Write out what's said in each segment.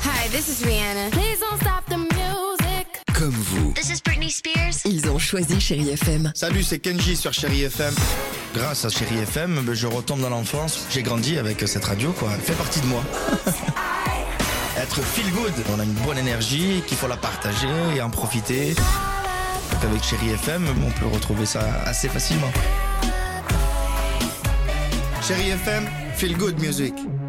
Hi, this is Rihanna. Please don't stop the music. Comme vous, This is Britney Spears. ils ont choisi Chérie FM. Salut, c'est Kenji sur Chérie FM. Grâce à Chérie FM, je retombe dans l'enfance. J'ai grandi avec cette radio, quoi. Elle fait partie de moi. Être feel good. On a une bonne énergie, qu'il faut la partager et en profiter. Donc avec Chérie FM, on peut retrouver ça assez facilement. Chérie FM, feel good music.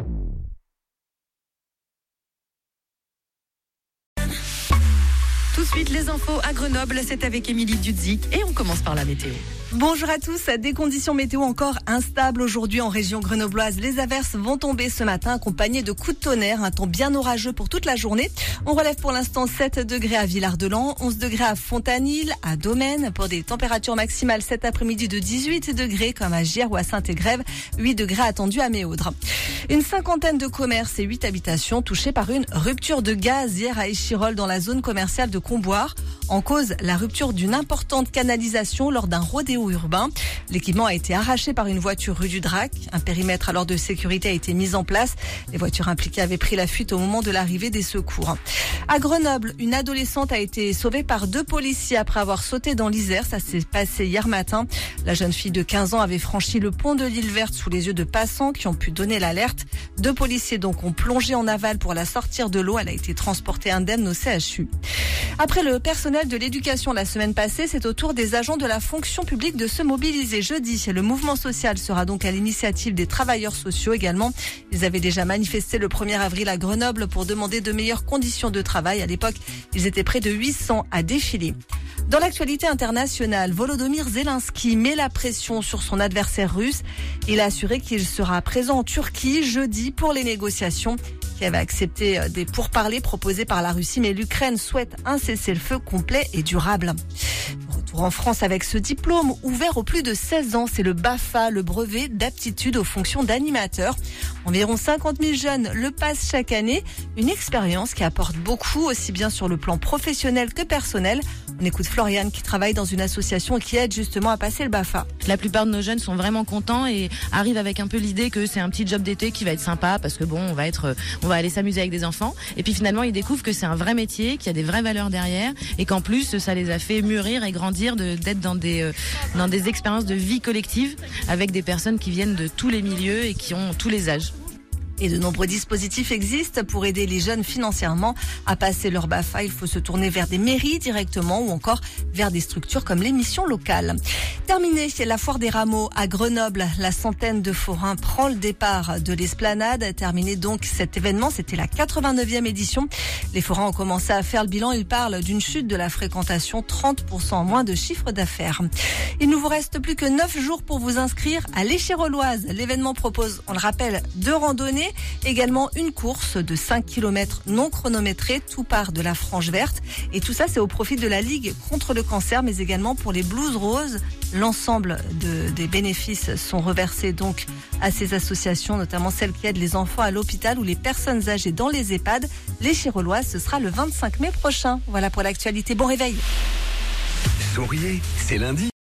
Tout de suite, les infos à Grenoble, c'est avec Émilie Dudzik et on commence par la météo. Bonjour à tous, des conditions météo encore instables aujourd'hui en région grenobloise. Les averses vont tomber ce matin accompagnées de coups de tonnerre, un temps bien orageux pour toute la journée. On relève pour l'instant 7 degrés à Villard-de-Lans, 11 degrés à Fontanil, à Domaine, pour des températures maximales cet après-midi de 18 degrés comme à Giers ou à Saint-Égrève, 8 degrés attendus à Méaudre. Une cinquantaine de commerces et 8 habitations touchées par une rupture de gaz hier à Échirolles dans la zone commerciale de Comboire. En cause, la rupture d'une importante canalisation lors d'un rodéo urbain. L'équipement a été arraché par une voiture rue du Drac. Un périmètre alors de sécurité a été mis en place. Les voitures impliquées avaient pris la fuite au moment de l'arrivée des secours. À Grenoble, une adolescente a été sauvée par 2 policiers après avoir sauté dans l'Isère. Ça s'est passé hier matin. La jeune fille de 15 ans avait franchi le pont de l'île Verte sous les yeux de passants qui ont pu donner l'alerte. 2 policiers donc ont plongé en aval pour la sortir de l'eau. Elle a été transportée indemne au CHU. Après le personnel de l'éducation la semaine passée, c'est au tour des agents de la fonction publique de se mobiliser jeudi. Le mouvement social sera donc à l'initiative des travailleurs sociaux également. Ils avaient déjà manifesté le 1er avril à Grenoble pour demander de meilleures conditions de travail. À l'époque, ils étaient près de 800 à défiler. Dans l'actualité internationale, Volodymyr Zelensky met la pression sur son adversaire russe. Il a assuré qu'il sera présent en Turquie jeudi pour les négociations. Kiev a accepté des pourparlers proposés par la Russie, mais l'Ukraine souhaite un cessez-le-feu complet et durable. Retour en France avec ce diplôme ouvert aux plus de 16 ans, c'est le BAFA, le brevet d'aptitude aux fonctions d'animateur. Environ 50 000 jeunes le passent chaque année, une expérience qui apporte beaucoup, aussi bien sur le plan professionnel que personnel. On écoute Floriane qui travaille dans une association qui aide justement à passer le BAFA. La plupart de nos jeunes sont vraiment contents et arrivent avec un peu l'idée que c'est un petit job d'été qui va être sympa parce que bon, on va aller s'amuser avec des enfants. Et puis finalement, ils découvrent que c'est un vrai métier, qu'il y a des vraies valeurs derrière et qu'en plus, ça les a fait mûrir et grandir d'être dans des expériences de vie collective avec des personnes qui viennent de tous les milieux et qui ont tous les âges. Et de nombreux dispositifs existent pour aider les jeunes financièrement à passer leur BAFA. Il faut se tourner vers des mairies directement ou encore vers des structures comme les missions locales. Terminé, la foire des rameaux à Grenoble. La centaine de forains prend le départ de l'esplanade. Terminé donc cet événement, c'était la 89e édition. Les forains ont commencé à faire le bilan. Ils parlent d'une chute de la fréquentation, 30% en moins de chiffre d'affaires. Il ne vous reste plus que 9 jours pour vous inscrire à l'Échirolloise. L'événement propose, on le rappelle, 2 randonnées. Également une course de 5 km non chronométrée, tout part de la Frange Verte. Et tout ça, c'est au profit de la Ligue contre le cancer, mais également pour les Blues Roses. L'ensemble des bénéfices sont reversés donc à ces associations, notamment celles qui aident les enfants à l'hôpital ou les personnes âgées dans les EHPAD. L'Échirolloise, ce sera le 25 mai prochain. Voilà pour l'actualité. Bon réveil. Souriez, c'est lundi.